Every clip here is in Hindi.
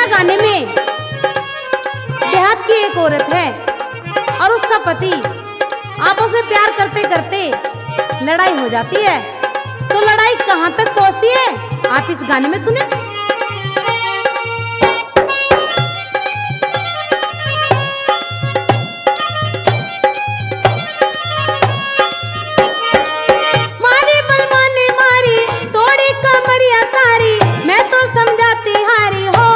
बिरहा गाने में देहात की एक औरत है और उसका पति आपस में प्यार करते करते लड़ाई हो जाती है। तो लड़ाई कहां तक पहुंचती है आप इस गाने में सुने। मारी बलमा ने मारी तोड़ी कमरिया सारी, मैं तो समझाती हारी हो।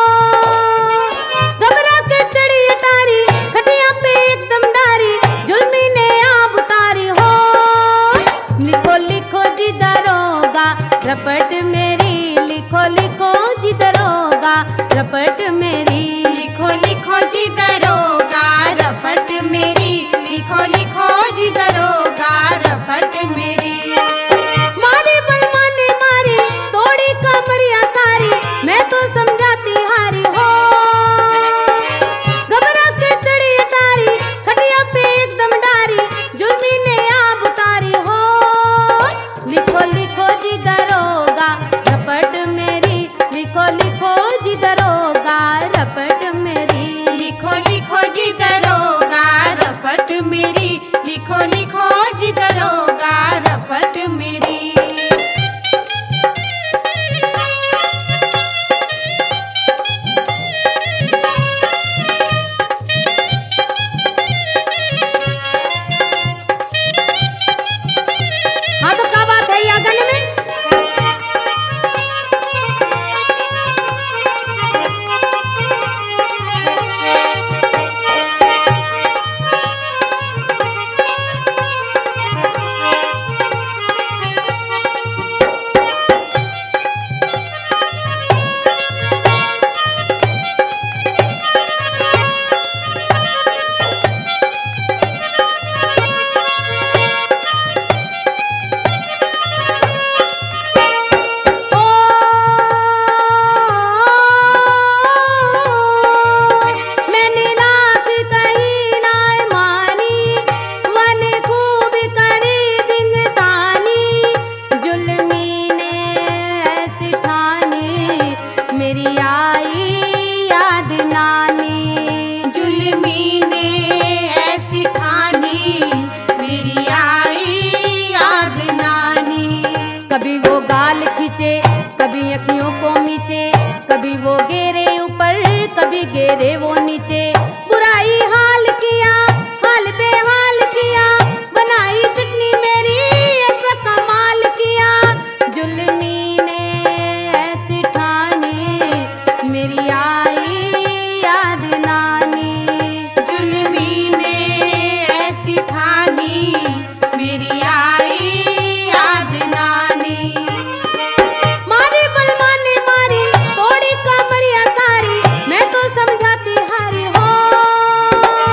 घबरा के चढ़ी अटारी खटिया पे एकदम डारी, जुल्मी ने आब उतारी हो। लिखो लिखो जी दरोगा रपट मेरी, लिखो लिखो जी दरोगा रपट मेरी। लिखो लिखो जी दरोगा रपट मेरी, लिखो लिखो जी दरोगा रपट मेरी। मारी बलमा ने मारी तोड़ी कमरिया सारी, मैं तो समझाती हारी हो। घबरा के चढ़ी अटारी खटिया पे एकदम डारी, जुल्मी ने आब उतारी हो। लिखो लिखो जी दरोगा रपट मेरी, लिखो लिखो जी दरोगा रपट मेरी। लिखो लिखो जी दरोगा रपट मेरी, लिखो लिखो जी दरोगा रपट मेरी। हाँ तो क्या बात है यहाँ गाने में। मैंने लाख कहीं नाय मानी, मन खूब करी दिंग तानी। जुल्मी ने ऐसी ठानी मेरी आई याद नानी। जुल्मी ने ऐसी ठानी मेरी आई याद नानी। कभी वो गाल खींचे कभी अखियों को मीचे, कभी वो गेरे ऊपर कभी गेरे वो नीचे। बुराई हाल किया हाल बेहाल किया, बनाई चटनी मेरी ऐसा कमाल किया। जुल्मी ने ऐसी ठानी मेरी आई याद नानी। जुल्मी ने ऐसी ठानी मेरी आई याद नानी। मारी बलमा ने मारी तोड़ी कमरिया सारी, मैं तो समझाती हारी हो।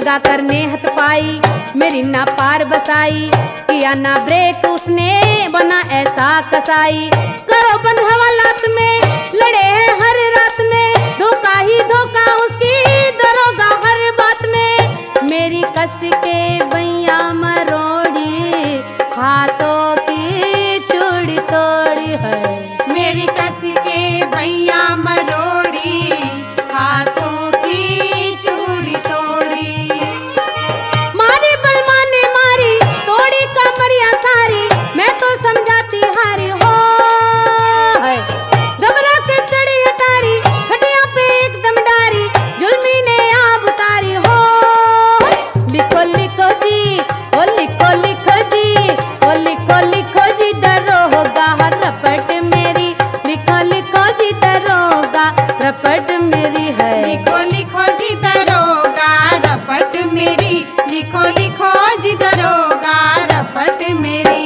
लगा करने हथ पाई मेरी ना पार बसाई, किया ना ब्रेक उसने बना ऐसा कसाई। करो बंद हवालात में लड़े हैं हर रात में, धोखा ही धोखा उसकी दरोगा हर बात में। मेरी कस के बैया मरोड़ी हाथों की चूड़ी तोड़ी है, मेरी कस के भैया मरोड़ी हाथों की चूड़ी तोड़ी। मारी बलमा ने मारी तोड़ी कमरिया सारी, मैं तो समझाती हारी हो है। घबरा के चढ़ी अटारी खटिया पे एकदम डारी, जुल्मी ने आब उतारी हो। लिखो लिखो जी ओ लिखो लिखो जी ओ लिखो लिखो जी दरोगा रपट मेरी, लिखो लिखो जी दरोगा रपट मेरी है। लिखो लिखो जी दरोगा रपट मेरी, लिखो लिखो जी दरोगा रपट मेरी।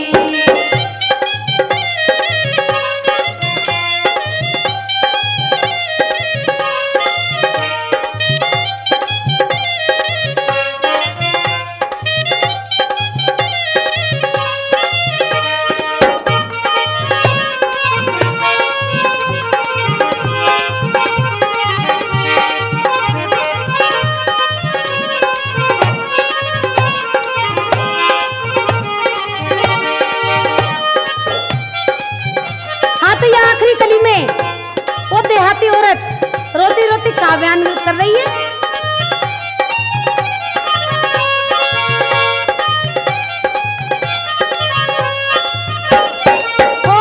हाँ तो ये आखिरी कली में वो देहाती औरत रोती रोती का बयान कर रही है। ओ,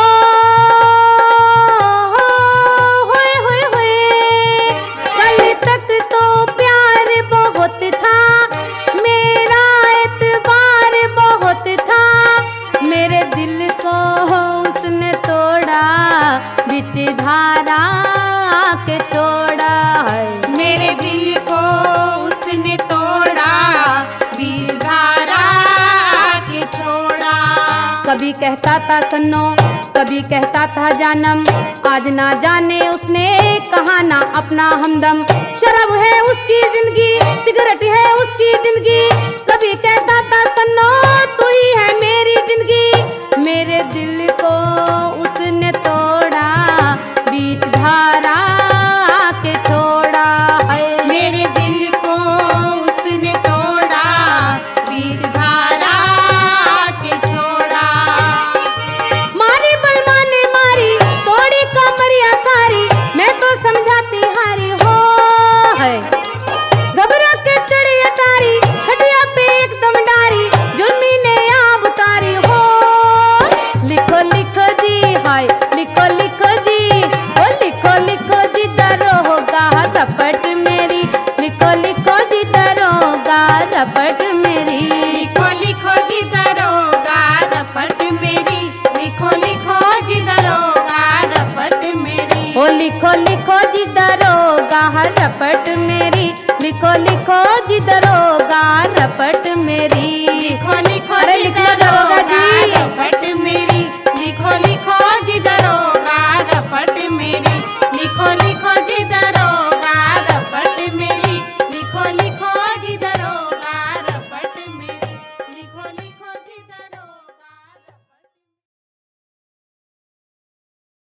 होए, होए, होए, कल तक तो प्यार बहुत था, मेरा एतबार बहुत था, मेरे दिल को उसने तोड़ा, बीच धारा के छोड़ा है। मेरे दिल को उसने तोड़ा, वीर धारा के छोड़ा। कभी कहता था सन्नो कभी कहता था जानम, आज ना जाने उसने कहा ना अपना हमदम। शराब है उसकी जिंदगी, सिगरेट है उसकी जिंदगी, कभी कहता था सन्नो तू ही है मेरी जिंदगी। मेरे दिल को उसने तोड़ा, बीच धारा के छोड़ा है। मेरे दिल को उसने तोड़ा, वीर धारा के छोड़ा। मारी बलमा ने मारी तोड़ी कमरिया सारी, मैं तो समझाती हारी हो है। घबरा के चढ़ी अटारी खटिया पे एकदम डारी, जुल्मी ने आब उतारी हो। लिखो लिखो जी हाय लिखो लिखो जी ओ लिखो लिखो जी दरोगा रपट मेरी, लिखो लिखो जी दरोगा रपट मेरी। लिखो लिखो जी दरोगा रपट मेरी, लिखो लिखो जी दरोगा रपट मेरी। ओ लिखो लिखो जी दरोगा रपट मेरी, लिखो लिखो जी दरोगा रपट मेरी। लिखो लिखो अरे जी लिख लो दरोगा जी। रपट मेरी, लिखो लिखो जी दरोगा रपट मेरी, लिखो लिखो जी दरोगा रपट मेरी, लिखो लिखो जी दरोगा रपट मेरी, लिखो लिखो जी दरोगा।